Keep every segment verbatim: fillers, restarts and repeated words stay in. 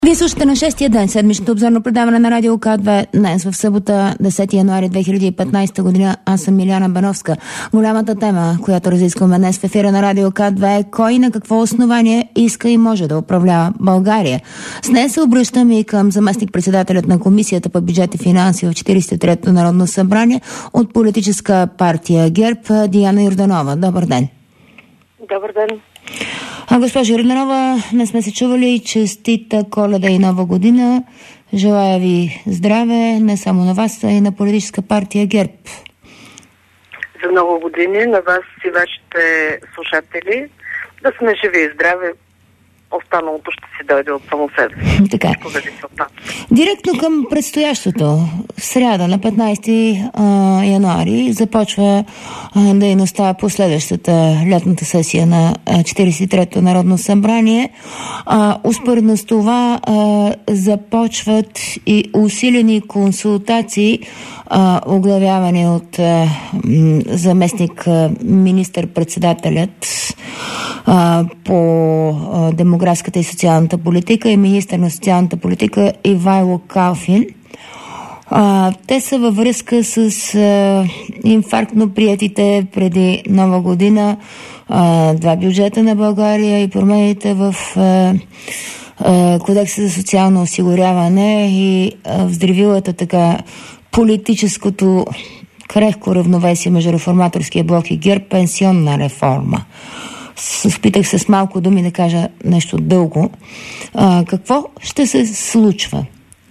Вие слушате на шестия ден седмичното обзорно предаване на Радио К две. Днес в събота, десети януари две хиляди и петнадесета година. Аз съм Миляна Бановска. Голямата тема, която разискваме днес в ефира на Радио К две е кой на какво основание иска и може да управлява България. С нея се обръщам и към заместник-председателят на Комисията по бюджет и финанси в четиридесет и третото Народно събрание от политическа партия ГЕРБ Диана Йорданова. Добър ден. Добър ден. А, госпожа Йорданова, не сме се чували. Честита Коледа и Нова година. Желая ви здраве, не само на вас, а и на политическа партия ГЕРБ. За много години на вас и вашите слушатели. Да сме живи и здрави. Останалото ще си дойде от само себе си. Така. Директно към предстоящото. В сряда на петнадесети януари започва а, дейността по следващата лятната сесия на четиридесет и третото Народно събрание. А, успоредно с това а, започват и усилени консултации, а, оглавявани от а, м, заместник а, министър-председателят а, по а, демографската и социалната политика и министър на социалната политика Ивайло Калфин. А, те са във връзка с а, инфарктно приетите преди Нова година а, два бюджета на България и промените в а, а, Кодекса за социално осигуряване и а, взривилата така политическото крехко равновесие между реформаторския блок и ГЕРБ пенсионна реформа. Опитах се с малко думи да кажа нещо дълго. А, какво ще се случва?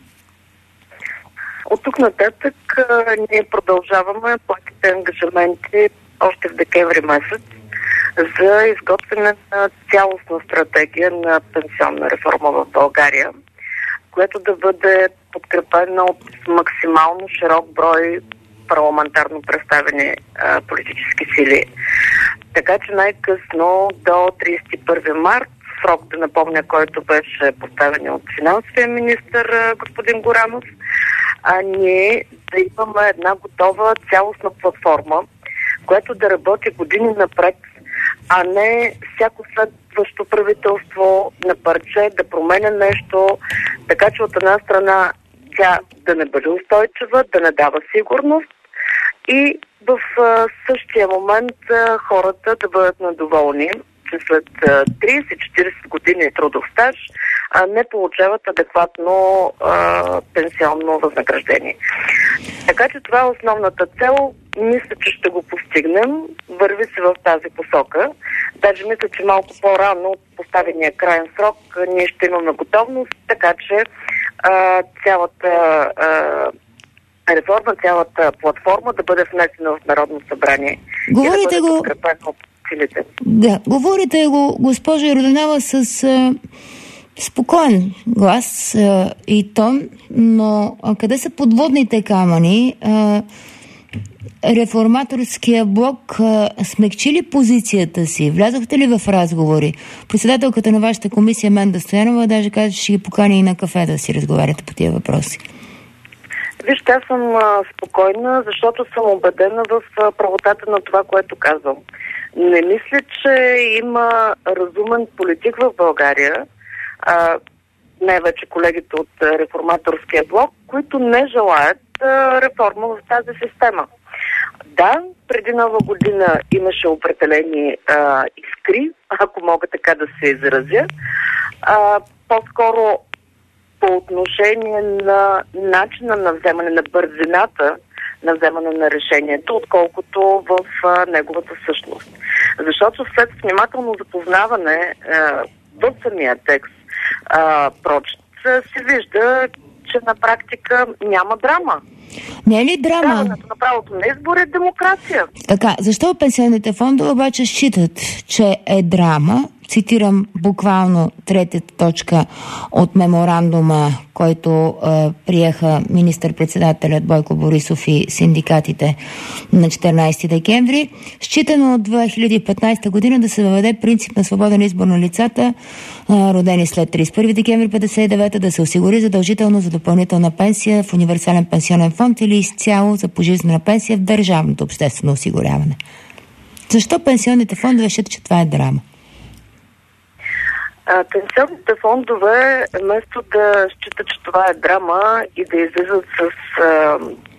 От тук нататък а, ние продължаваме поетите ангажименти още в декември месец за изготвяне на цялостна стратегия на пенсионна реформа в България, което да бъде подкрепено от максимално широк брой парламентарно представени а, политически сили. Така че най-късно до тридесет и първи март, срок да напомня, който беше поставен от финансовия министър господин Горанов, а ние да имаме една готова цялостна платформа, която да работи години напред, а не всяко следващо правителство на парче да променя нещо, така че от една страна тя да не бъде устойчива, да не дава сигурност и в а, същия момент а, хората да бъдат недоволни, че след тридесет-четиридесет години трудов стаж а, не получават адекватно а, пенсионно възнаграждение. Така че това е основната цел. Мисля, че ще го постигнем. Върви се в тази посока. Даже мисля, че малко по-рано от поставения крайен срок ние ще имаме готовност, така че а, цялата а, реформа, цялата платформа да бъде внесена в Народно събрание. Говорите и да бъде го... подкрепена от силите. Да, говорите го, госпожа Йорданова, с а, спокоен глас а, и тон, но а, къде са подводните камъни? А, реформаторския блок а, смекчи ли позицията си? Влязохте ли в разговори? Председателката на вашата комисия Менда Стоянова даже каза, че ще ги покани и на кафе да си разговаряте по тия въпроси. Вижте, аз съм а, спокойна, защото съм убедена в а, правотата на това, което казвам. Не мисля, че има разумен политик в България, а, най-вече колегите от а, реформаторския блок, които не желаят а, реформа в тази система. Да, преди Нова година имаше определени а, искри, ако мога така да се изразя. А, по-скоро по отношение на начина на вземане на бързината на вземане на решението, отколкото в а, неговата същност. Защото след внимателно запознаване а, в самия текст а, прочит, се вижда, че на практика няма драма. Не е ли драма? Даването на правото на избор е демокрация. Така, защо пенсионните фондове обаче считат, че е драма? Цитирам буквално третата точка от меморандума, който е, приеха министър-председателят Бойко Борисов и синдикатите на четиринадесети декември. Считано от две хиляди и петнадесета година да се въведе принцип на свободен избор на лицата, е, родени след тридесет и първи декември хиляда деветстотин петдесет и девета, да се осигури задължително за допълнителна пенсия в универсален пенсионен фонд или изцяло за пожизнена пенсия в държавното обществено осигуряване. Защо пенсионните фондове считат, че това е драма? А, пенсионните фондове, вместо да считат, че това е драма и да излизат с а,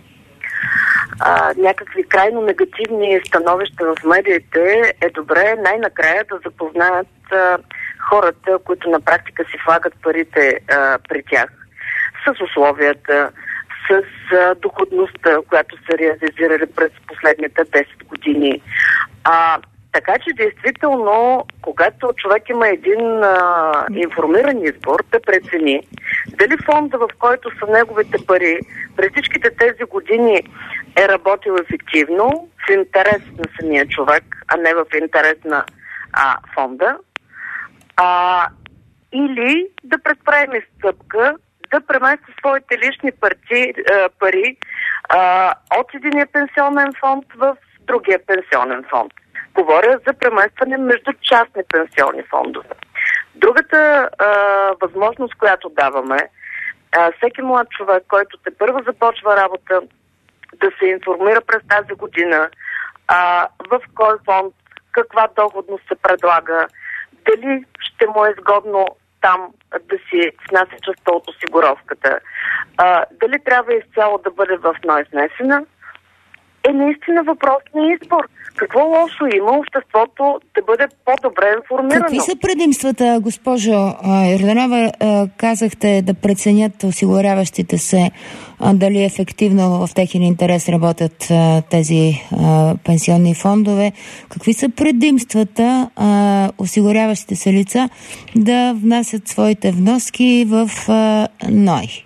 а, някакви крайно негативни становища в медиите, е добре най-накрая да запознаят а, хората, които на практика си влагат парите а, при тях, с условията, с а, доходността, която са реализирали през последните десет години. А, така че, действително, когато човек има един а, информиран избор, да прецени дали фонда, в който са неговите пари през всичките тези години е работил ефективно, в интерес на самия човек, а не в интерес на а, фонда, а, или да предприеме стъпка да премести своите лични парти, а, пари а, от единия пенсионен фонд в другия пенсионен фонд. Говоря за преместване между частни пенсионни фондове. Другата а, възможност, която даваме, а, всеки млад човек, който те първо започва работа, да се информира през тази година а, в кой фонд, каква доходност се предлага, дали ще му е изгодно там да си внася частта от осигуровката, а, дали трябва изцяло да бъде в НОИ внесена, е наистина въпрос на избор. Какво лошо има обществото да бъде по-добре информирано? Какви са предимствата, госпожо Йорданова? Казахте да преценят осигуряващите се дали ефективно в техен интерес работят тези пенсионни фондове. Какви са предимствата осигуряващите се лица да внасят своите вноски в НОИ?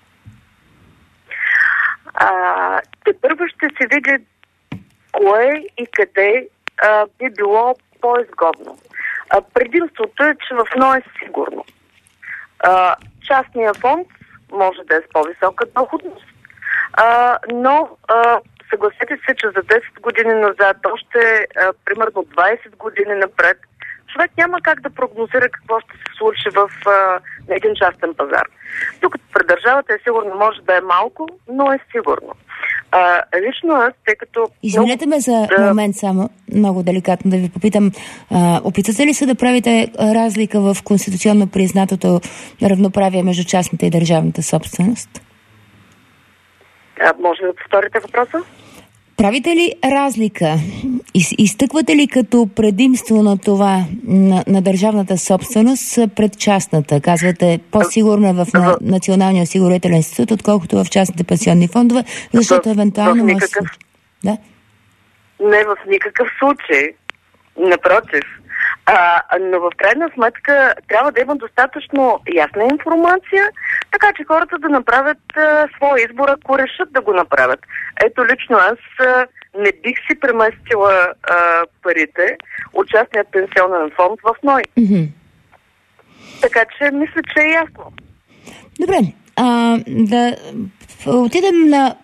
А, те първо ще се види кое и къде а, би било по-изгодно. А, предимството е, че в НОИ е сигурно. А, частния фонд може да е с по-висока доходност, а, но а, съгласете се, че за десет години назад, още а, примерно двайсет години напред, човек няма как да прогнозира какво ще се случи в а, на един частен пазар. Докато при държавата е сигурно, може да е малко, но е сигурно. А, лично аз, тъй като... Извинете ме за да... момент само, много деликатно да ви попитам. А, опитате ли се да правите разлика в конституционно признатото равноправие между частната и държавната собственост? А, може да повторите въпроса? Правите ли разлика? Изтъквате ли като предимство на това на, на държавната собственост пред частната? Казвате по-сигурно е в на, Националния осигурителен институт, отколкото в частните пенсионни фондове, защото евентуално в никакъв... може... Да? Не, в никакъв случай. Напротив. А, но в крайна сметка трябва да има достатъчно ясна информация, така че хората да направят а, своя избор, ако решат да го направят. Ето лично аз а, не бих си преместила а, парите от частния пенсионен фонд в НОИ. Mm-hmm. Така че мисля, че е ясно. Добре. А, да отидем на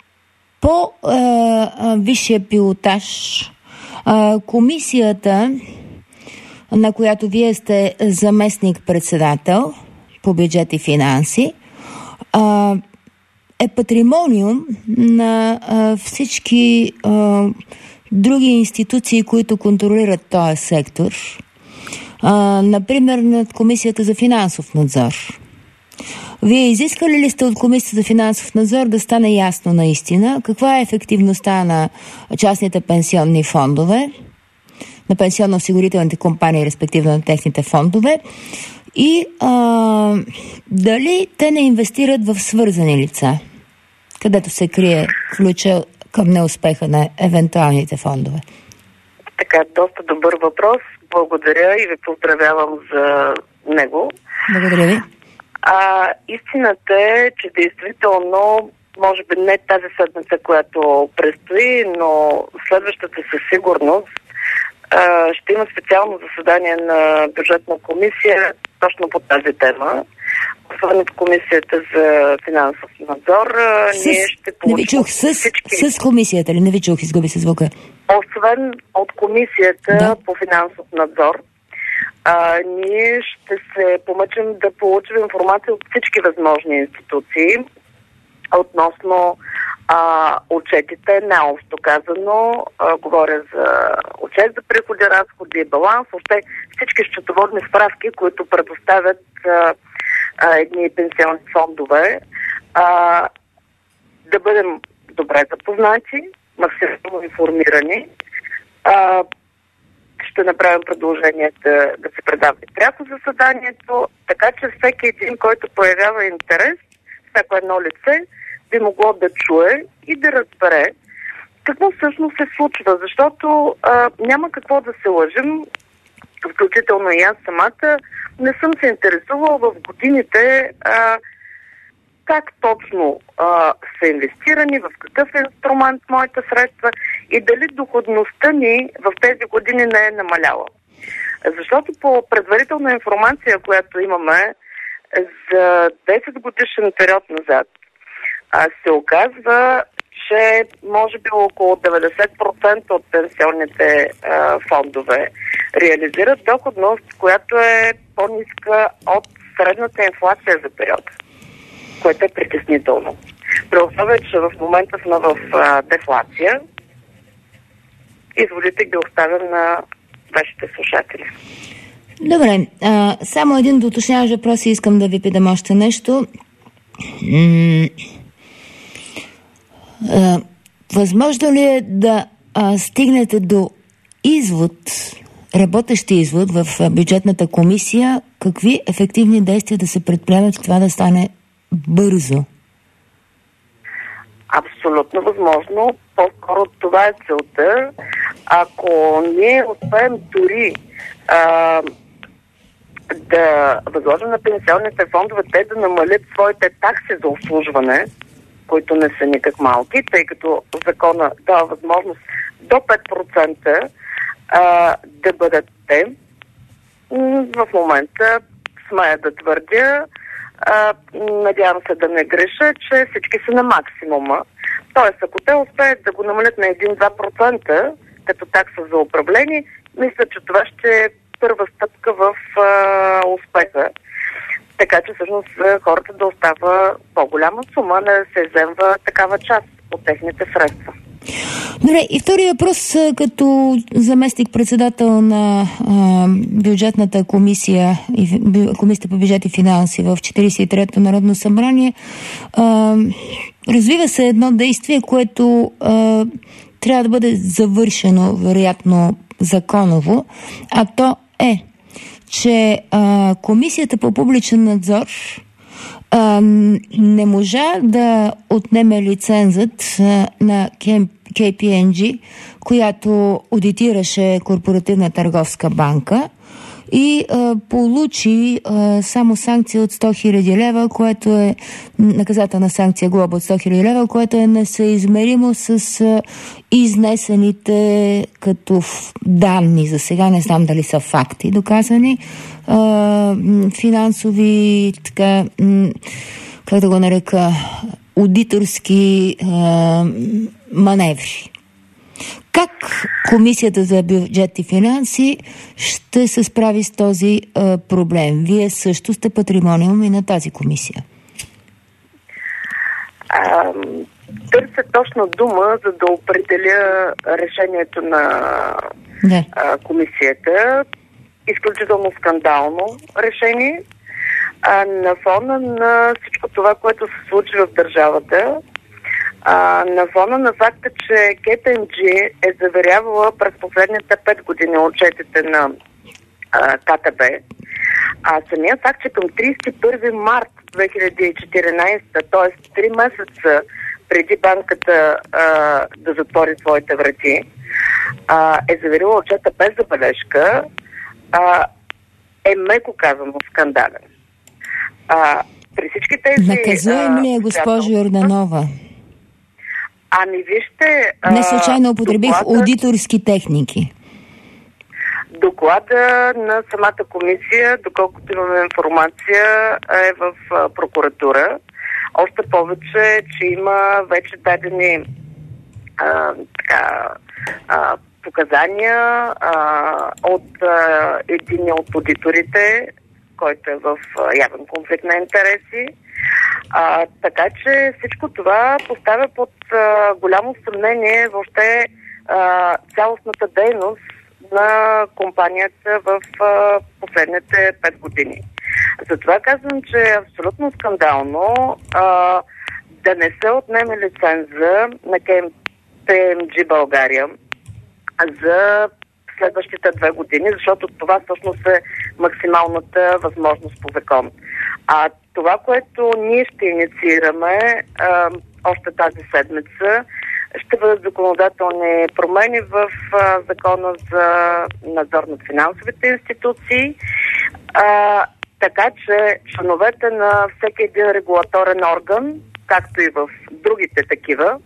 по-висшия пилотаж. А, комисията, на която вие сте заместник-председател по бюджет и финанси, а, е патримониум на а, всички а, други институции, които контролират този сектор. А, например, над Комисията за финансов надзор. Вие изискали ли сте от Комисията за финансов надзор да стане ясно наистина каква е ефективността на частните пенсионни фондове, на пенсионно-осигурителните компании, респективно на техните фондове, и а, дали те не инвестират в свързани лица, където се крие ключа към неуспеха на евентуалните фондове? Така, доста добър въпрос. Благодаря и ви поздравявам за него. Благодаря ви. А, истината е, че действително, може би не тази седмица, която предстои, но следващата със сигурност а, ще има специално заседание на бюджетна комисия точно по тази тема. Освен от Комисията за финансов надзор, с... ние ще получим... Не ви чух, с, всички... с комисията ли? Не ви чух, изгуби се звука. Освен от Комисията да. по финансов надзор, А, ние ще се помъчим да получим информация от всички възможни институции относно А, отчетите, наобщо казано, а, говоря за отчет за приходи, разходи и баланс, въобще всички счетоводни справки, които предоставят а, а, едни пенсионни фондове, а, да бъдем добре запознати, максимално информирани. А, ще направим предложение да, да се предава пряко заседанието, така че всеки един, който появява интерес, всяко едно лице, би могло да чуе и да разбере какво всъщност се случва, защото а, няма какво да се лъжим, включително и аз самата, не съм се интересувала в годините а, как точно а, са инвестирани, в какъв е инструмент моите средства и дали доходността ни в тези години не е намаляла. Защото по предварителна информация, която имаме за десет годишен период назад, а, се оказва, че може би около деветдесет процента от пенсионните а, фондове реализират доходност, която е по-ниска от средната инфлация за периода, което е притеснително. При условие, че в момента сме в а, дефлация, изводите ги оставям на вашите слушатели. Добре, а, само един доточняващ въпрос и искам да ви питам още нещо. М- а, възможно ли е да а, стигнете до извод, работещи извод в бюджетната комисия, какви ефективни действия да се предприемат, това да стане бързо? Абсолютно възможно. По-скоро това е целта. Ако ние успеем дори а, да възложим на пенсионните фондове те да намалят своите такси за обслужване, които не са никак малки, тъй като закона дава възможност до пет процента а, да бъдат те. В момента смея да твърдя, а, надявам се да не греша, че всички са на максимума. Тоест, ако те успеят да го намалят на един-два процента като такса за управление, мисля, че това ще е първа стъпка в а, успеха. Така че всъщност хората да остава по-голяма сума, не да се вземва такава част от техните средства. Добре, и втория въпрос, като заместник-председател на а, бюджетната комисия, и, комисията по бюджет и финанси в четиридесет и третото Народно събрание, а, развива се едно действие, което а, трябва да бъде завършено, вероятно, законово, а то е, че а, комисията по публичен надзор а, не можа да отнеме лицензът а, на Кей Пи Ем Джи, която одитираше Корпоративна търговска банка и а, получи а, само санкция от сто хиляди лева, което е наказателна санкция, глоба от сто хиляди лева, което е несъизмеримо с а, изнесените като данни. За сега не знам дали са факти доказани. А, финансови, така, м- как да го нарека, аудиторски а, маневри. Как Комисията за бюджет и финанси ще се справи с този а, проблем? Вие също сте патримониум и на тази комисия. А, търся точно дума, за да определя решението на да. а, комисията. Изключително скандално решение. А, на фона на всичко това, което се случи в държавата, а, на фона на факта, че Кей Пи Ем Джи е заверявала през последните пет години отчетите на а, Ка Те Бе, а самия факт, че към тридесет и първи март две хиляди и четиринадесета, т.е. три месеца преди банката а, да затвори своите врати, а, е заверила отчета без забележка, а, е меко казано скандален. А, при всички тези... Наказуем ли е, госпожо Йорданова? Ами вижте... Не случайно употребих доклада, аудиторски техники. Доклада на самата комисия, доколкото имаме информация, е в а, прокуратура. Още повече, че има вече дадени а, така, а, показания а, от а, един от аудиторите, който е в а, явен конфликт на интереси. А, така че всичко това поставя под а, голямо съмнение въобще а, цялостната дейност на компанията в а, последните пет години. Затова казвам, че е абсолютно скандално а, да не се отнеме лиценза на Кей Ем Джи България за следващите две години, защото това всъщност е максималната възможност по закон. А това, което ние ще инициираме а, още тази седмица, ще бъдат законодателни промени в а, закона за надзор над финансовите институции, а, така че членовете на всеки един регулаторен орган, както и в другите такива,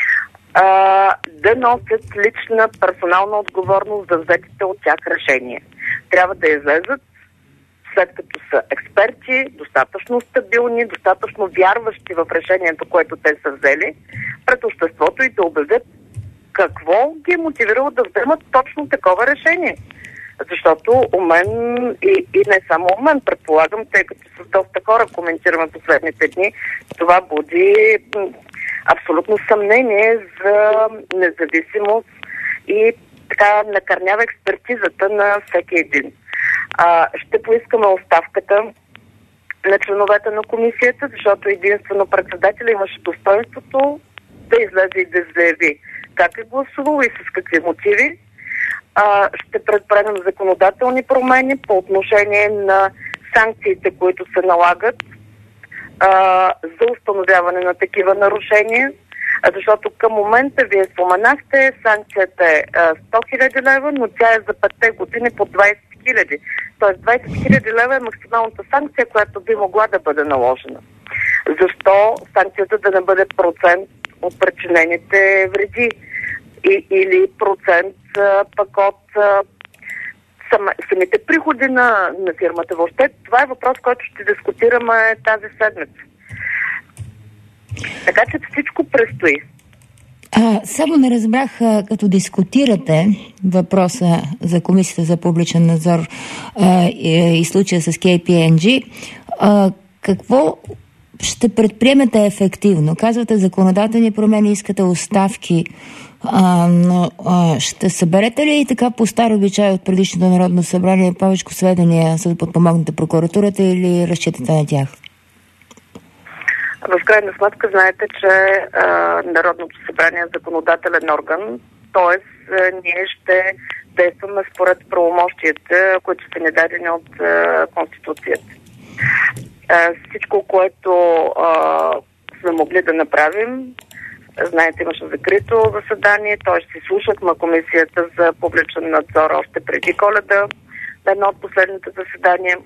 а, да носят лична персонална отговорност за взетите от тях решения. Трябва да излезат, след като са експерти, достатъчно стабилни, достатъчно вярващи в решението, което те са взели, пред обществото и да обявят какво ги е мотивирало да вземат точно такова решение. Защото у мен, и, и не само у мен, предполагам, тъй като с доста хора коментираме последните дни, това буди абсолютно съмнение за независимост и така накърнява експертизата на всеки един. А, ще поискаме оставката на членовете на комисията, защото единствено председателя имаше достоинството да излезе и да заяви как е гласувал и с какви мотиви. А, ще предприемем законодателни промени по отношение на санкциите, които се налагат а, за установяване на такива нарушения, защото към момента, вие споменахте, санкцията е сто хиляди лева, но тя е за петте години по двайсет хиляди. Тоест двайсет хиляди лева е максималната санкция, която би могла да бъде наложена. Защо санкцията да не бъде процент от причинените вреди и, или процент а, пък от а, сам, самите приходи на, на фирмата? Въобще това е въпрос, който ще дискутираме тази седмица. Така че всичко предстои. А, само не разбрах, а, като дискутирате въпроса за Комисията за публичен надзор а, и, и случая с Кей Пи Ем Джи, а, какво ще предприемете ефективно? Казвате законодателни промени, искате оставки, а, но а, ще съберете ли и така по стар обичай от предишното Народно събрание повече сведения, за да подпомогнете прокуратурата, или разчитате на тях? В крайна сметка знаете, че а, Народното събрание е законодателен орган, т.е. ние ще действаме според правомощията, които са ни дадени от а, Конституцията. А, всичко, което а, сме могли да направим, знаете, имаше закрито заседание, т.е. си слушахме Комисията за публичен надзор още преди Коледа, едно от последните заседания.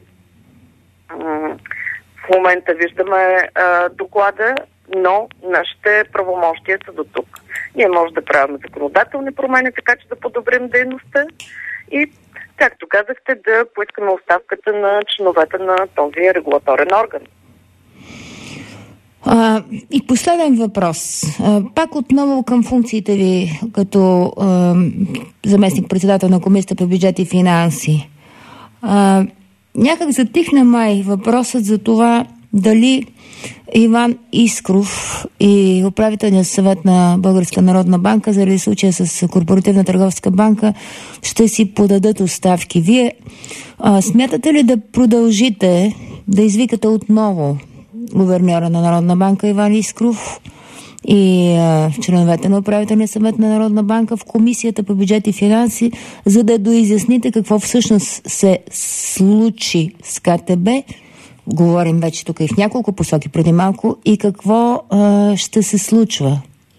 В момента виждаме а, доклада, но нашите правомощия са до тук. Ние може да правим законодателни промени, така че да подобрим дейността и, както казахте, да поискаме оставката на членовете на този регулаторен орган. А, и последен въпрос. А, пак отново към функциите ви като а, заместник-председател на Комисията по бюджет и финанси. А, Някак затихна май въпросът за това дали Иван Искров и управителният съвет на Българска народна банка заради случая с Корпоративна търговска банка ще си подадат оставки. Вие а, смятате ли да продължите да извикате отново гуверньора на Народна банка Иван Искров и а, членовете на управителния съвет на Народна банка в Комисията по бюджет и финанси, за да доизясните какво всъщност се случи с Ка Те Бе? Говорим вече тук и в няколко посоки преди малко, и какво а, ще се случва?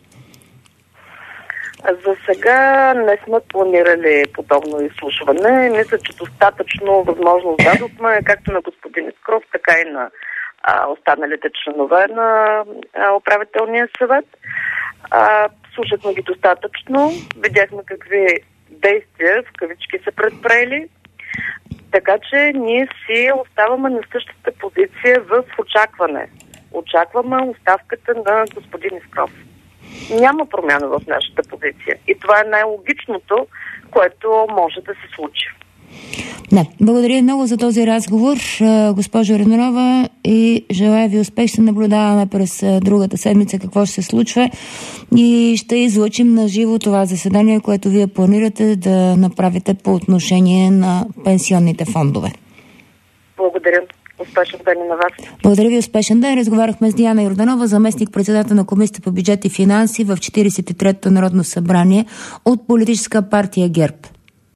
За сега не сме планирали подобно изслушване. Мисля, че достатъчно възможност дадохме както на господин Искров, така и на а, останалите членове на а, управителния съвет. А, слушахме ги достатъчно, видяхме какви действия в кавички са предприели. Така че ние си оставаме на същата позиция в очакване. Очакваме оставката на господин Искров. Няма промяна в нашата позиция. И това е най-логичното, което може да се случи. Да, благодаря много за този разговор, госпожо Йорданова, и желая ви успех. Ще наблюдаваме през другата седмица какво ще се случва и ще излъчим на живо това заседание, което вие планирате да направите по отношение на пенсионните фондове. Благодаря. Успешен ден на вас. Благодаря ви, успешен ден. Разговаряхме с Диана Йорданова, заместник-председател на Комисията по бюджет и финанси в четиридесет и третото Народно събрание от политическа партия ГЕРБ.